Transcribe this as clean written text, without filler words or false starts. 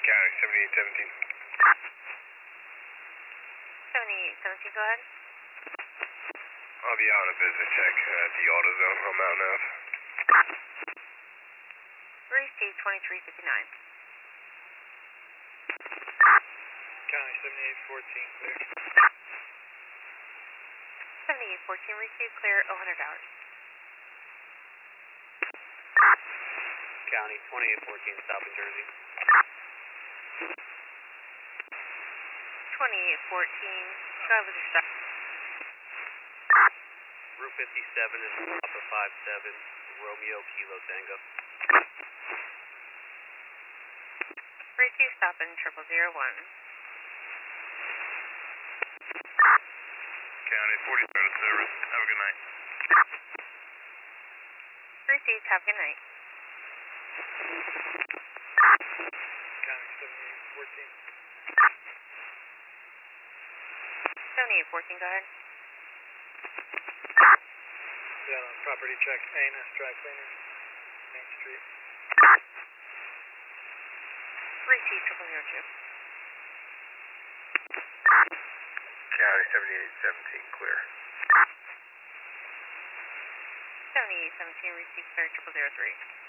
County 7817. 7817, go ahead. I'll be out on a business check at the AutoZone on Mountain Ave. Receive 2359. County 7814, clear. 7814, receive clear, $100. County 2814, stop in Jersey. 2814, go ahead with your stop. Route 57 is Papa 57, Romeo Kilo Tango. Receive stop in 0001. County 40 out of service. Have a good night. Received, have a good night. County 7814. 7814, go ahead. Yeah, property check, ANS Dry Cleaners, Main Street. Receive 0002. County 7817, clear. 7817, receive clear, 0003.